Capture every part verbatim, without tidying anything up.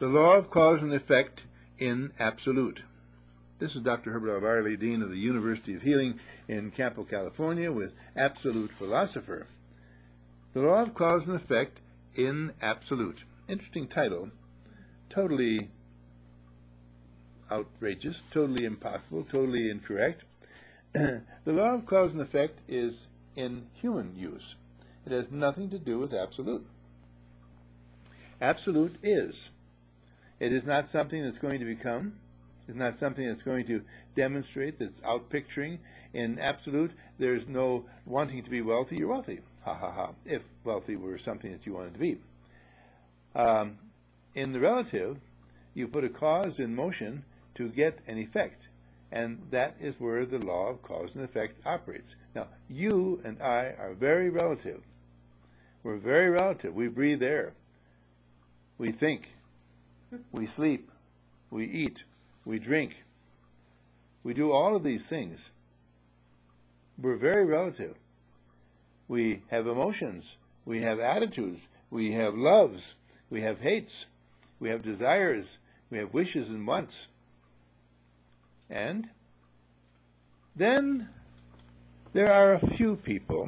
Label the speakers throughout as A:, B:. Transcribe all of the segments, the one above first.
A: The law of cause and effect in absolute. This is Doctor Herbert L. Varley, Dean of the University of Healing in Campo, California, with Absolute Philosopher. The law of cause and effect in absolute. Interesting title. Totally outrageous, totally impossible, totally incorrect. The law of cause and effect is in human use. It has nothing to do with absolute. Absolute is. It is not something that's going to become. It's not something that's going to demonstrate, that's out-picturing. In absolute, there's no wanting to be wealthy. You're wealthy. Ha, ha, ha. If wealthy were something that you wanted to be. Um, in the relative, you put a cause in motion to get an effect. And that is where the law of cause and effect operates. Now, you and I are very relative. We're very relative. We breathe air. We think. We sleep. We eat. We drink. We do all of these things. We're very relative. We have emotions. We have attitudes. We have loves. We have hates. We have desires. We have wishes and wants. And then there are a few people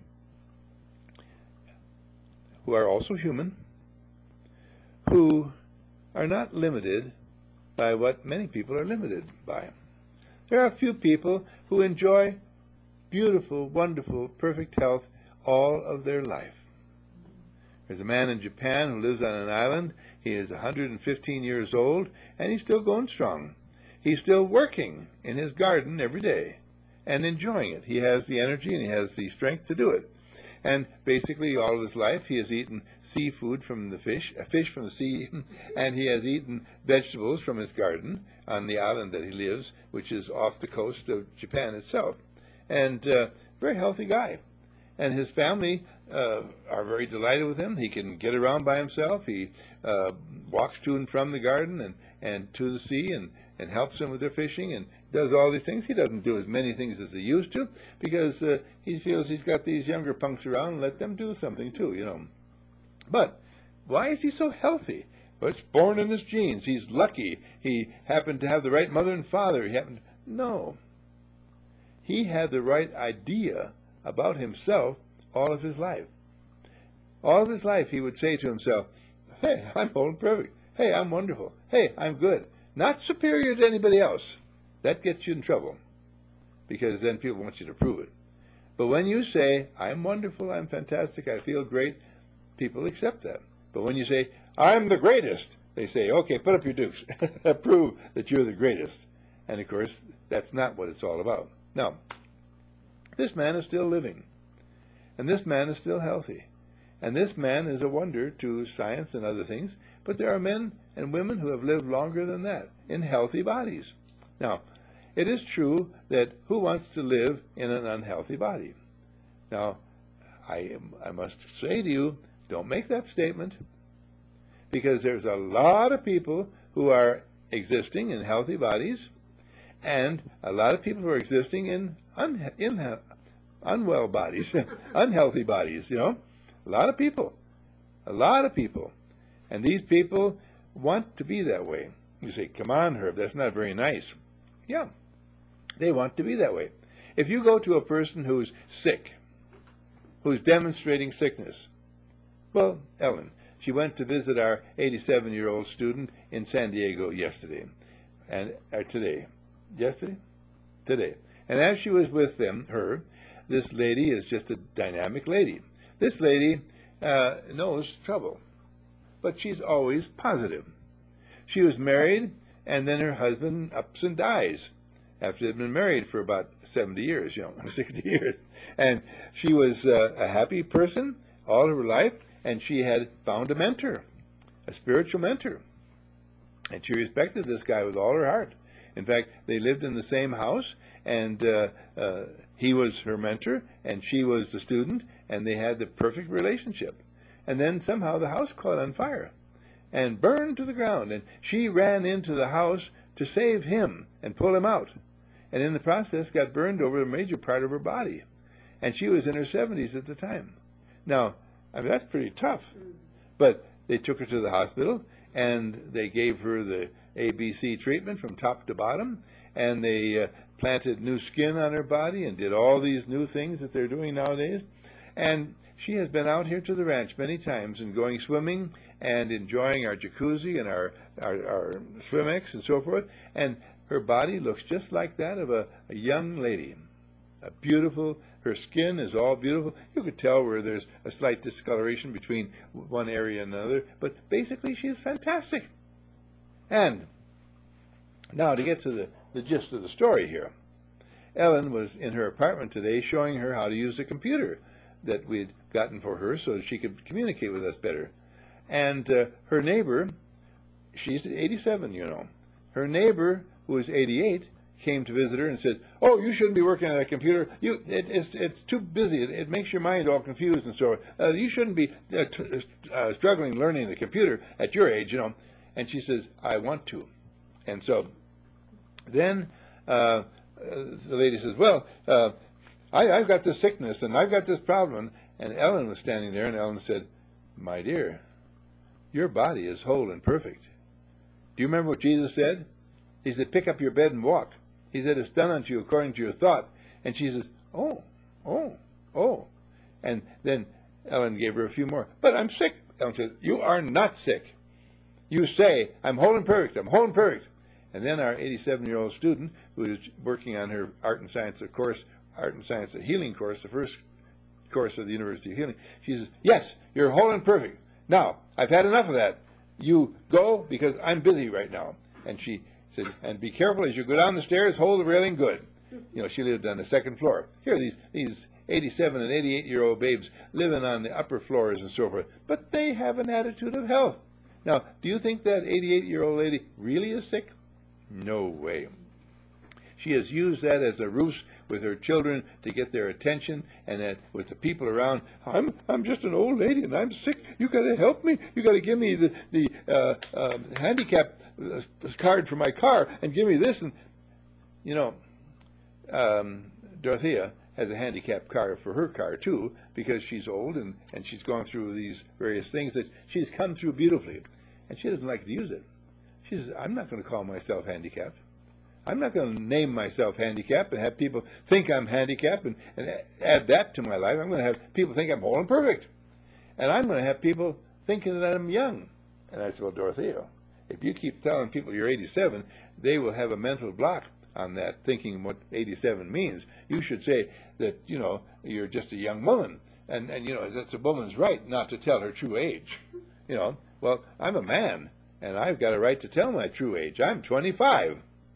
A: who are also human, who are not limited by what many people are limited by. There are a few people who enjoy beautiful, wonderful, perfect health all of their life. There's a man in Japan who lives on an island. He is one hundred fifteen years old, and he's still going strong. He's still working in his garden every day and enjoying it. He has the energy and he has the strength to do it. And basically all of his life he has eaten seafood from the fish, a fish from the sea, and he has eaten vegetables from his garden on the island that he lives, which is off the coast of Japan itself. And uh, very healthy guy. And his family uh, are very delighted with him. He can get around by himself. He uh, walks to and from the garden and, and to the sea and, and helps them with their fishing and does all these things. He doesn't do as many things as he used to because uh, he feels he's got these younger punks around and let them do something too, you know. But why is he so healthy? Well, it's born in his genes. He's lucky. He happened to have the right mother and father. He happened. No. He had the right idea about himself all of his life. All of his life he would say to himself, hey, I'm whole and perfect. Hey, I'm wonderful. Hey, I'm good. Not superior to anybody else. That gets you in trouble because then people want you to prove it. But when you say, I'm wonderful, I'm fantastic, I feel great, people accept that. But when you say, I'm the greatest, they say, okay, put up your dukes. Prove that you're the greatest. And of course, that's not what it's all about. Now, this man is still living. And this man is still healthy. And this man is a wonder to science and other things. But there are men and women who have lived longer than that in healthy bodies. Now, it is true that who wants to live in an unhealthy body? Now, I, I must say to you, don't make that statement. Because there's a lot of people who are existing in healthy bodies and a lot of people who are existing in, un, in unwell bodies, unhealthy bodies, you know. A lot of people. A lot of people. And these people want to be that way. You say, come on, Herb, that's not very nice. Yeah, they want to be that way. If you go to a person who's sick, who's demonstrating sickness, well, Ellen, she went to visit our eighty-seven-year-old student in San Diego yesterday, and or today. Yesterday? Today. And as she was with them, her, this lady is just a dynamic lady. This lady uh, knows trouble, but she's always positive. She was married, and then her husband ups and dies after they'd been married for about seventy years, you know, sixty years. And she was uh, a happy person all her life, and she had found a mentor, a spiritual mentor. And she respected this guy with all her heart. In fact, they lived in the same house, and uh, uh, he was her mentor, and she was the student, and they had the perfect relationship. And then somehow the house caught on fire and burned to the ground, and she ran into the house to save him and pull him out. And in the process got burned over a major part of her body. And she was in her seventies at the time. Now, I mean, that's pretty tough. But they took her to the hospital, and they gave her the A B C treatment from top to bottom, and they uh, planted new skin on her body and did all these new things that they're doing nowadays. And she has been out here to the ranch many times and going swimming and enjoying our jacuzzi and our, our, our Swimex and so forth. And her body looks just like that of a, a young lady. A beautiful, her skin is all beautiful. You could tell where there's a slight discoloration between one area and another, but basically she is fantastic. And now to get to the, the gist of the story here. Ellen was in her apartment today showing her how to use the computer that we'd gotten for her so that she could communicate with us better. And uh, her neighbor, she's eighty-seven, you know. Her neighbor, who is eighty-eight, came to visit her and said, "Oh, you shouldn't be working on that computer. You, it, it's, it's too busy. It, it makes your mind all confused and so on. Uh, you shouldn't be uh, t uh, struggling learning the computer at your age, you know." And she says, "I want to." And so then uh, the lady says, "Well, uh, I, I've got this sickness and I've got this problem." And Ellen was standing there, and Ellen said, "My dear, your body is whole and perfect. Do you remember what Jesus said? He said, 'Pick up your bed and walk.' He said, 'It's done unto you according to your thought.'" And she says, "Oh, oh, oh." And then Ellen gave her a few more. "But I'm sick." Ellen said, "You are not sick. You say, 'I'm whole and perfect, I'm whole and perfect.'" And then our eighty-seven-year-old student, who is working on her Art and Science of course, Art and Science of Healing course, the first course of the University of Healing, she says, "Yes, you're whole and perfect. Now, I've had enough of that. You go because I'm busy right now." And she said, "And be careful as you go down the stairs, hold the railing good." You know, she lived on the second floor. Here are these, these eighty-seven and eighty-eight-year-old babes living on the upper floors and so forth. But they have an attitude of health. Now, do you think that eighty-eight-year-old lady really is sick? No way. She has used that as a ruse with her children to get their attention, and that with the people around, I'm I'm just an old lady and I'm sick. You got to help me. You got to give me the the uh, uh, handicap card for my car and give me this. And you know, um, Dorothea has a handicap car for her car too, because she's old and and she's gone through these various things that she's come through beautifully, and she doesn't like to use it. She says, "I'm not going to call myself handicapped. I'm not going to name myself handicapped and have people think I'm handicapped and, and add that to my life. I'm going to have people think I'm whole and perfect. And I'm going to have people thinking that I'm young." And I said, "Well, Dorothea, if you keep telling people you're eighty-seven, they will have a mental block on that, thinking what eighty-seven means. You should say that, you know, you're just a young woman. And, and you know, that's a woman's right not to tell her true age. You know, well, I'm a man, and I've got a right to tell my true age. I'm twenty-five.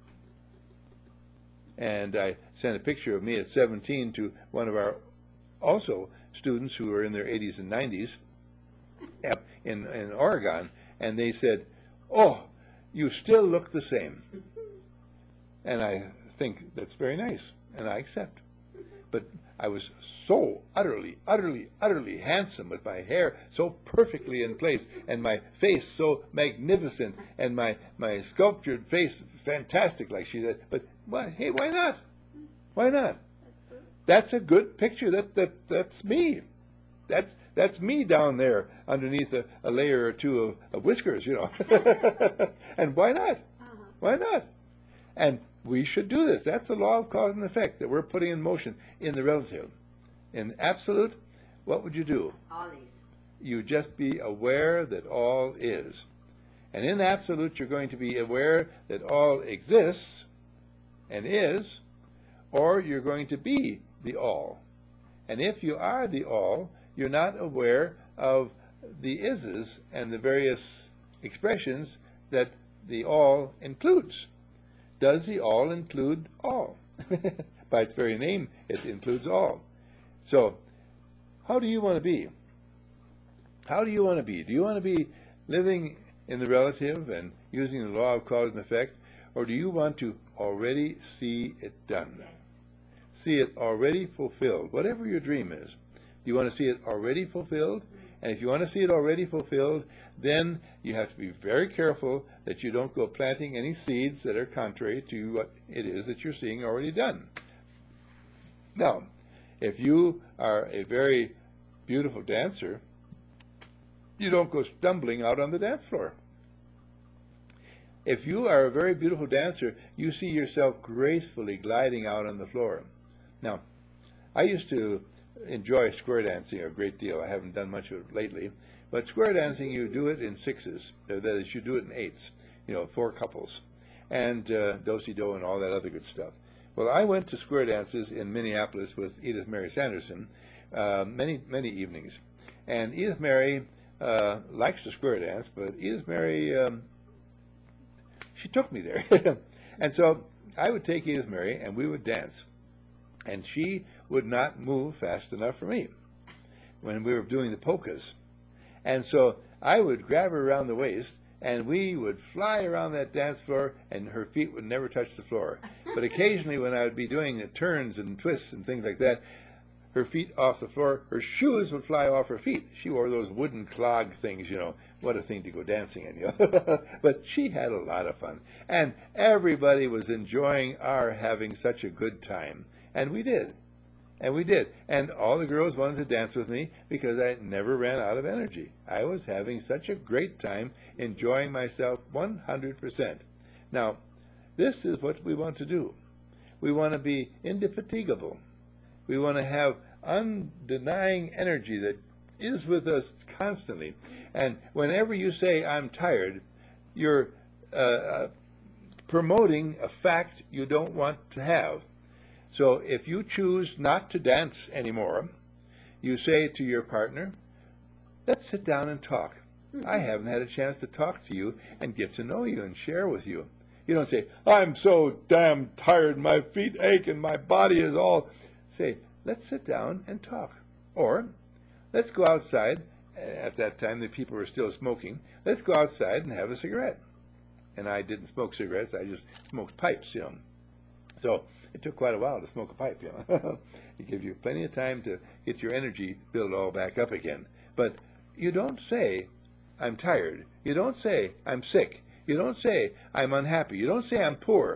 A: And I sent a picture of me at seventeen to one of our also students who are in their eighties and nineties in, in Oregon, and they said, "Oh, you still look the same." And I think that's very nice, and I accept. But I was so utterly, utterly, utterly handsome, with my hair so perfectly in place, and my face so magnificent, and my, my sculptured face fantastic, like she said. But why, hey, why not? Why not? That's a good picture. That that that's me. That's that's me down there underneath a, a layer or two of, of whiskers, you know. And why not? Why not? And we should do this. That's the law of cause and effect that we're putting in motion in the relative. In absolute, what would you do?
B: Always.
A: You just be aware that all is. And in absolute, you're going to be aware that all exists and is, or you're going to be the all. And if you are the all, you're not aware of the ises and the various expressions that the all includes. Does the all include all? By its very name, it includes all. So, how do you want to be? How do you want to be? Do you want to be living in the relative and using the law of cause and effect, or do you want to already see it done? See it already fulfilled, whatever your dream is. Do you want to see it already fulfilled? And if you want to see it already fulfilled, then you have to be very careful that you don't go planting any seeds that are contrary to what it is that you're seeing already done. Now, if you are a very beautiful dancer, you don't go stumbling out on the dance floor. If you are a very beautiful dancer, you see yourself gracefully gliding out on the floor. Now, I used to enjoy square dancing a great deal. I haven't done much of it lately. But square dancing, you do it in sixes. That is, you do it in eights. You know, four couples. And uh, do-si-do and all that other good stuff. Well, I went to square dances in Minneapolis with Edith Mary Sanderson uh, many, many evenings. And Edith Mary uh, likes to square dance, but Edith Mary, um, she took me there. And so I would take Edith Mary and we would dance. And she would not move fast enough for me when we were doing the polkas. And so I would grab her around the waist, and we would fly around that dance floor, and her feet would never touch the floor. But occasionally when I would be doing the turns and twists and things like that, her feet off the floor, her shoes would fly off her feet. She wore those wooden clog things, you know. What a thing to go dancing in, you know. But she had a lot of fun. And everybody was enjoying our having such a good time. And we did. And we did. And all the girls wanted to dance with me because I never ran out of energy. I was having such a great time enjoying myself one hundred percent. Now, this is what we want to do. We want to be indefatigable. We want to have undenying energy that is with us constantly. And whenever you say, I'm tired, you're uh, promoting a fact you don't want to have. So if you choose not to dance anymore, you say to your partner, let's sit down and talk. I haven't had a chance to talk to you and get to know you and share with you. You don't say, I'm so damn tired, my feet ache and my body is all... Say, let's sit down and talk. Or, let's go outside. At that time, the people were still smoking. Let's go outside and have a cigarette. And I didn't smoke cigarettes. I just smoked pipes, you know. So it took quite a while to smoke a pipe, you know. It gives you plenty of time to get your energy built all back up again. But you don't say, I'm tired. You don't say, I'm sick. You don't say, I'm unhappy. You don't say, I'm poor.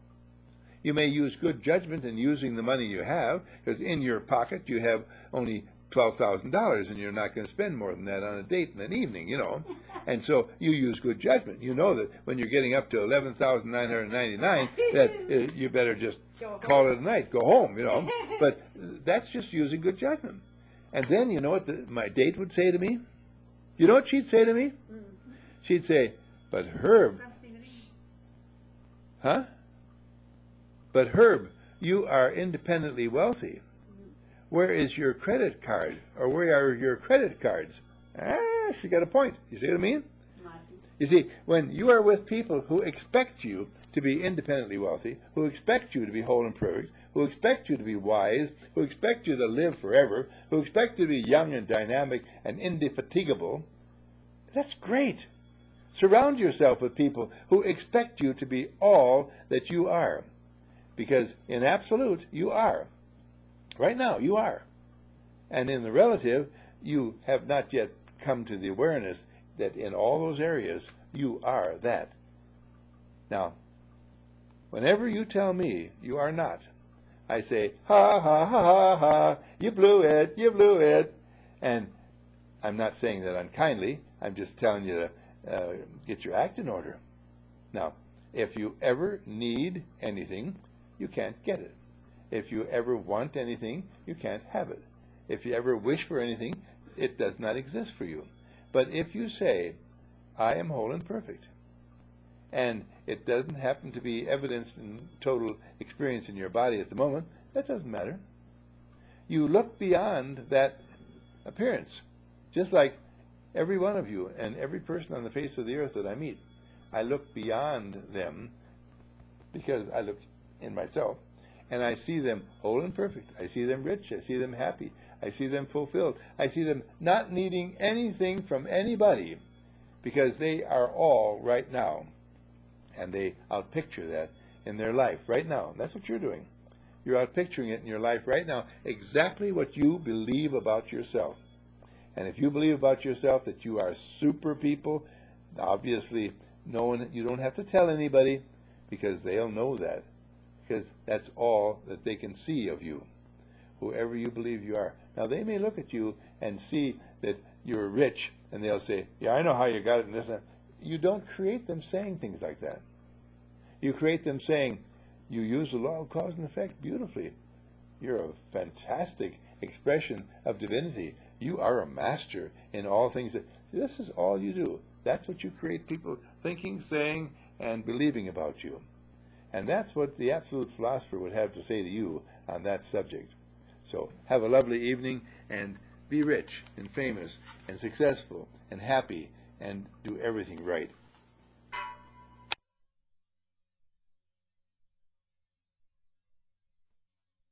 A: You may use good judgment in using the money you have, because in your pocket you have only twelve thousand dollars, and you're not going to spend more than that on a date in an evening, you know. And so you use good judgment. You know that when you're getting up to eleven thousand nine hundred ninety-nine, that uh, you better just call it a night, go home, you know. But that's just using good judgment. And then you know what the, my date would say to me? You know what she'd say to me? She'd say, but Herb, huh? But Herb, you are independently wealthy. Where is your credit card? Or where are your credit cards? Ah, she got a point. You see what I mean? You see, when you are with people who expect you to be independently wealthy, who expect you to be whole and perfect, who expect you to be wise, who expect you to live forever, who expect you to be young and dynamic and indefatigable, that's great. Surround yourself with people who expect you to be all that you are. Because in absolute, you are. Right now, you are. And in the relative, you have not yet come to the awareness that in all those areas, you are that. Now, whenever you tell me you are not, I say, ha, ha, ha, ha, ha, you blew it, you blew it. And I'm not saying that unkindly. I'm just telling you to uh, get your act in order. Now, if you ever need anything, you can't get it. If you ever want anything, you can't have it. If you ever wish for anything, it does not exist for you. But if you say, I am whole and perfect, and it doesn't happen to be evidenced in total experience in your body at the moment, that doesn't matter. You look beyond that appearance, just like every one of you and every person on the face of the earth that I meet. I look beyond them because I look in myself, and I see them whole and perfect. I see them rich. I see them happy. I see them fulfilled. I see them not needing anything from anybody because they are all right now. And they outpicture that in their life right now. And that's what you're doing. You're outpicturing it in your life right now, exactly what you believe about yourself. And if you believe about yourself that you are super people, obviously no one, you don't have to tell anybody because they'll know that. Because that's all that they can see of you, whoever you believe you are. Now, they may look at you and see that you're rich, and they'll say, yeah, I know how you got it, and this and that. you don't create them saying things like that. You create them saying, you use the law of cause and effect beautifully. You're a fantastic expression of divinity. You are a master in all things. That, this is all you do. That's what you create people thinking, saying, and believing about you. And that's what the absolute philosopher would have to say to you on that subject. So have a lovely evening, and be rich and famous and successful and happy and do everything right.